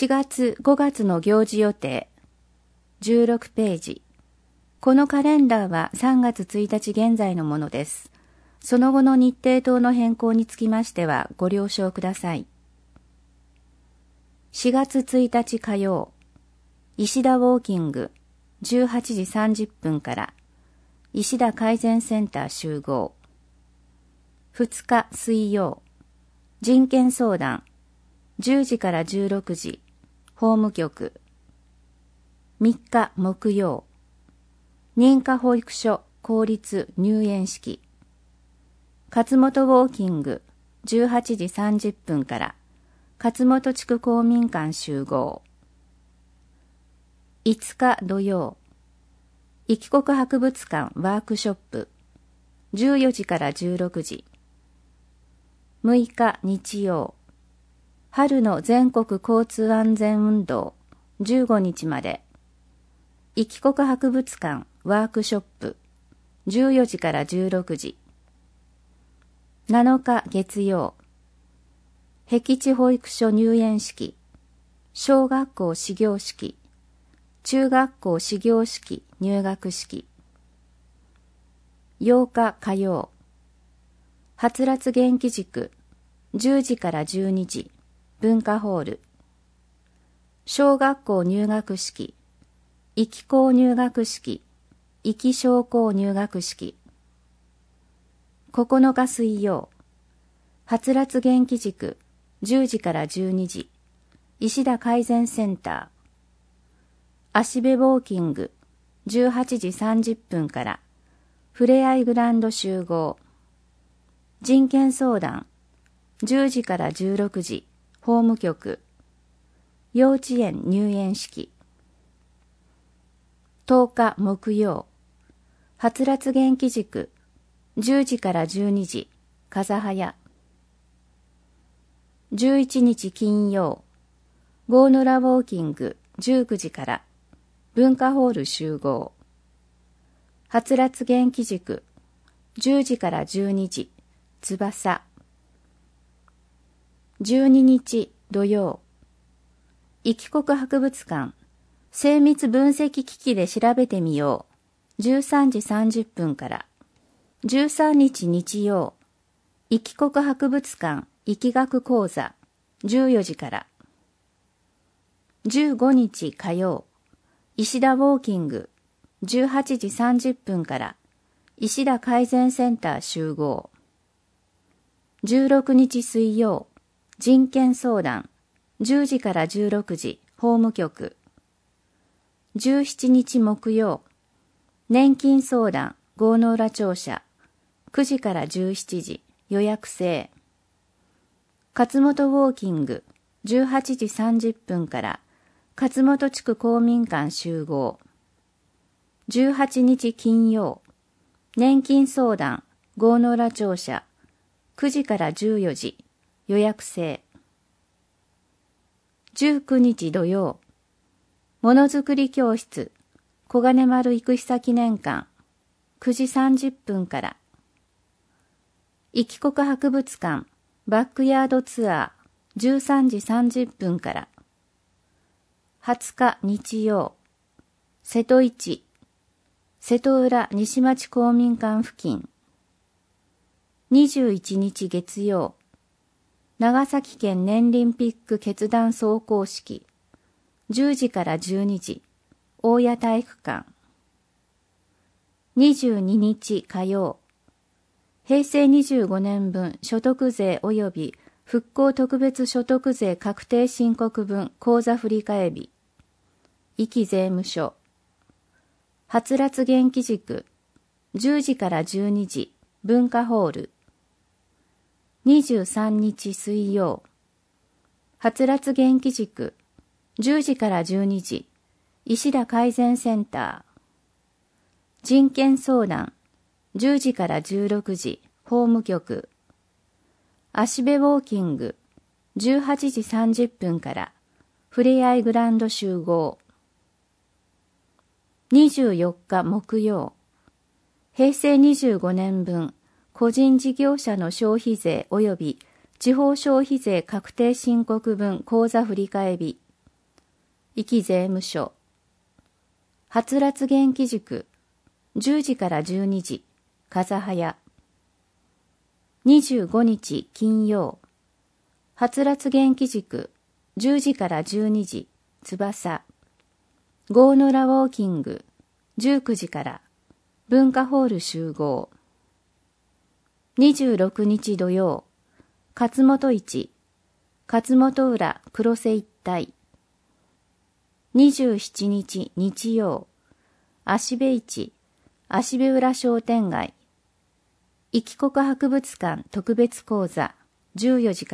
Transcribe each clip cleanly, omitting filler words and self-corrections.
4月5月の行事予定16ページ。このカレンダーは3月1日現在のものです。その後の日程等の変更につきましてはご了承ください。4月1日火曜、石田ウォーキング18時30分から石田改善センター集合。2日水曜、人権相談10時から16時、法務局。3日木曜、認可保育所公立入園式。勝本ウォーキング18時30分から勝本地区公民館集合。5日土曜、壱岐国博物館ワークショップ14時から16時。6日日曜、春の全国交通安全運動15日まで。壱岐国博物館ワークショップ14時から16時。7日月曜、僻地保育所入園式、小学校始業式、中学校始業式入学式。8日火曜、はつらつ元気塾10時から12時、文化ホール。小学校入学式、壱岐校入学式、壱岐商工入学式。9日水曜、はつらつ元気塾10時から12時、石田改善センター。芦部ウォーキング18時30分からふれあいグランド集合。人権相談10時から16時、法務局。幼稚園入園式。10日木曜、はつらつ元気塾10時から12時、風早。11日金曜、郷野良ウォーキング19時から文化ホール集合。はつらつ元気塾10時から12時、翼。12日土曜、壱岐国博物館精密分析機器で調べてみよう13時30分から。13日日曜、壱岐国博物館疫学講座14時から。15日火曜、石田ウォーキング18時30分から石田改善センター集合。16日水曜、人権相談10時から16時、法務局。17日木曜、年金相談郷野浦庁舎9時から17時、予約制。勝本ウォーキング18時30分から勝本地区公民館集合。18日金曜、年金相談郷野浦庁舎9時から14時、予約制。19日土曜、ものづくり教室小金丸生久記念館9時30分から。壱岐国博物館バックヤードツアー13時30分から。20日日曜、瀬戸市瀬戸浦西町公民館付近。21日月曜、長崎県年輪ピック決断走行式10時から12時、大谷体育館。22日火曜、平成25年分所得税及び復興特別所得税確定申告分口座振替日。壱岐税務署。はつらつ元気塾10時から12時、文化ホール。23日水曜、はつらつ元気塾10時から12時、石田改善センター。人権相談10時から16時、法務局。芦部ウォーキング18時30分からふれあいグランド集合。24日木曜、平成25年分個人事業者の消費税及び地方消費税確定申告分口座振替日。 壱岐税務署。はつらつ元気塾、10時から12時、風早。25日金曜、はつらつ元気塾、10時から12時、翼。郷野浦ウォーキング、19時から、文化ホール集合。26日土曜、勝本市、勝本浦黒瀬一帯。27日日曜、芦部市、芦部浦商店街。壱岐国博物館特別講座、14時から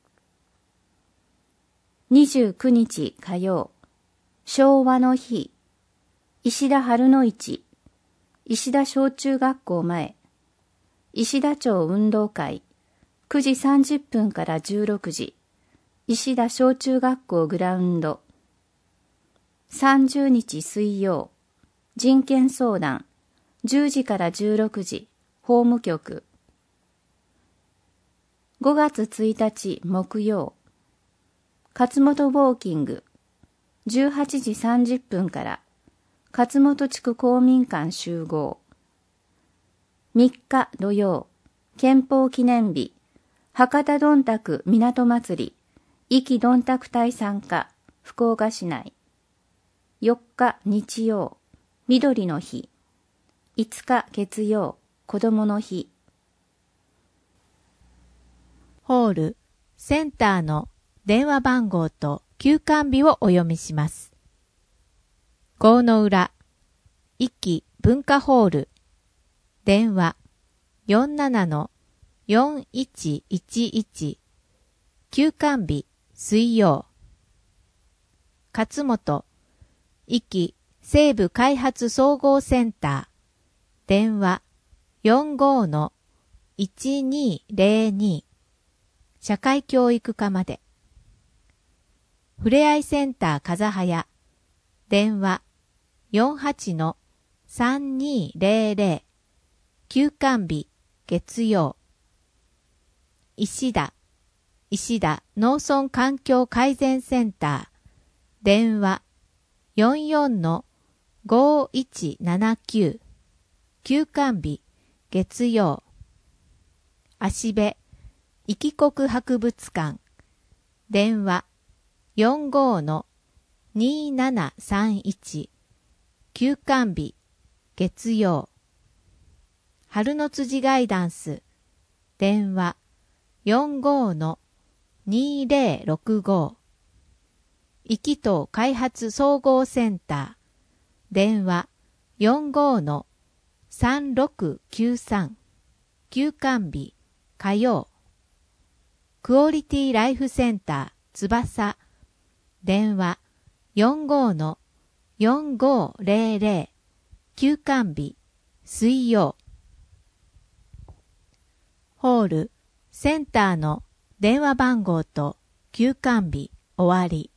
。29日火曜、昭和の日、石田春の市、石田小中学校前、石田町運動会、9時30分から16時、石田小中学校グラウンド。30日水曜、人権相談、10時から16時、法務局。5月1日木曜、勝本ウォーキング、18時30分から勝本地区公民館集合。3日土曜、憲法記念日、博多どんたく港祭り、壱岐どんたく隊参加、福岡市内。4日日曜、緑の日。5日月曜、子供の日。 ホール、センターの電話番号と休館日をお読みします。郷野浦、壱岐文化ホール、電話 47-4111、休館日水曜。勝本、壱岐西部開発総合センター、電話 45-1202、社会教育課まで。ふれあいセンター風早、電話 48-3200、休館日月曜。石田農村環境改善センター、電話 44-5179、休館日月曜。芦部壱岐国博物館、電話 45-2731、休館日月曜。春の辻ガイダンス、電話 45-2065、壱岐島開発総合センター、電話 45-3693、休館日火曜。クオリティライフセンター翼、電話 45-4500、休館日水曜。ホール、センターの電話番号と休館日終わり。